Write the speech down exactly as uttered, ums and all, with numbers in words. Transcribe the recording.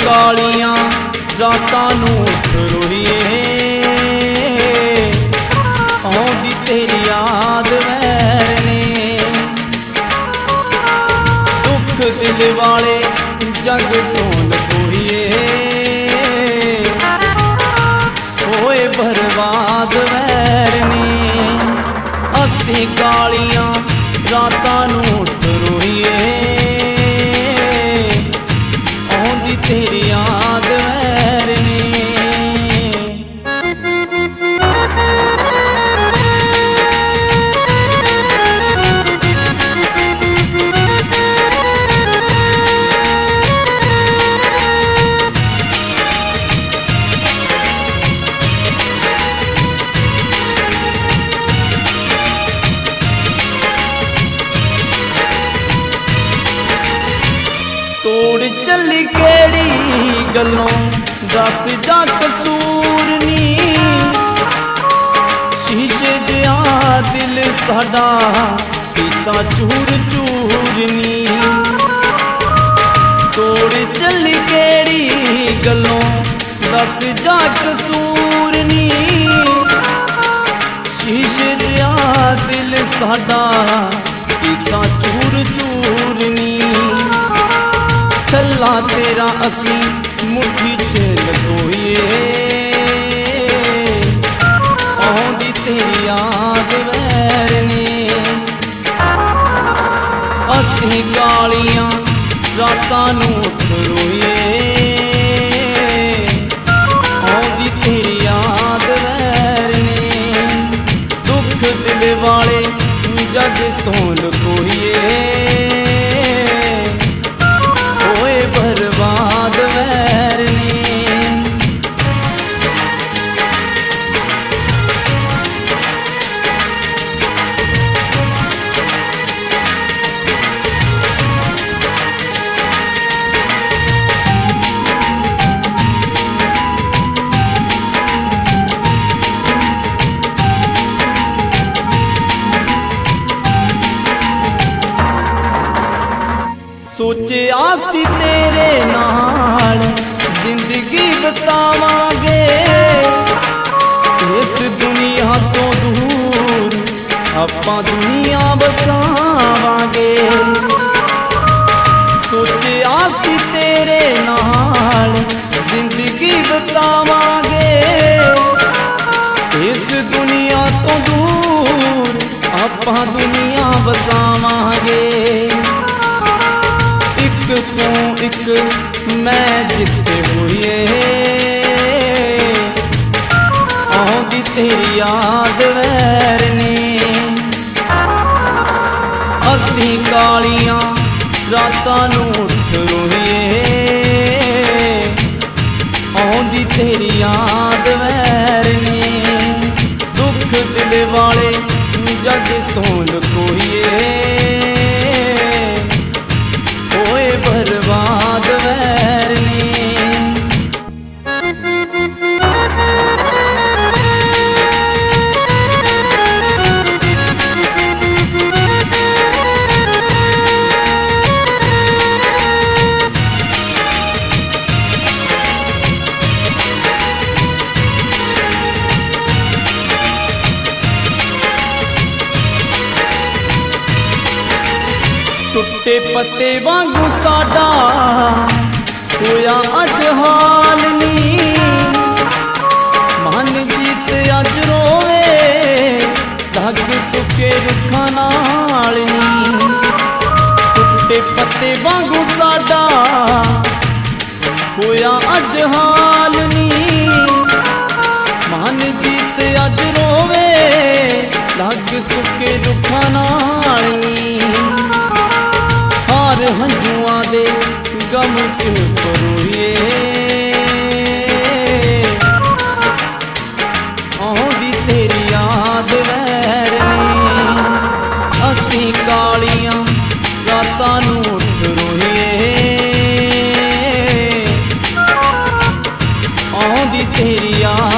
कालियां रातां नूं उठ रोईए, आउंदी तेरी याद वैर ने। दुख दिल वाले जग तों लकोईए, होए बर्बाद वैर ने। असीं कालियां रातां नूं उठ रोईए, आउंदी तेरी याद वैर ने। तोड़ चली केड़ी गलों दस जा कसूर नी, शीशे दिया दिल साडा कीता चूर चूर नी। तोड़ चली केड़ी गलों दस जा कसूर नी, शीशे दिया दिल साडा कीता चूर चूर नी। छल्ला तेरा असी मुट्ठी च लकोईए, आउंदी तेरी याद वैर ने। असी कालियां रातां नूं उठ रोईए, आउंदी तेरी याद वैर ने। दुख दिल वाले जग तों लकोईए, बर्बाद वैर ने। सोचे आसी तेरे नाल जिंदगी बितावांगे, इस दुनिया तो दूर आपां दुनिया बसावांगे। सोचे आसी तेरे नाल जिंदगी बितावांगे, इस दुनिया तो दूर आपां दुनिया बसावांगे। तू एक मैं जिते हुए, आउंदी तेरी याद वैर ने। असीं कालियां रातां नूं उठ रोईए, आउंदी तेरी याद वैर ने। दुख दिल वाले जग तों लकोईए, बर्बाद वैर ने। टुटे पत्ते वांगू साडा होया अज हाल नी। मन जीत अज रोवे धाग सुके रुखां नाल नी। टुटे पत्ते वांगू साडा होया अज हाल नी। मन जीत अज रोवे धाग सुके रुखां नाल नी। हार हंजुआं दे गम च परोईए, आउंदी तेरी याद वैर ने। असीं कालियां रातां नूं उठ रोईए, आउंदी तेरी याद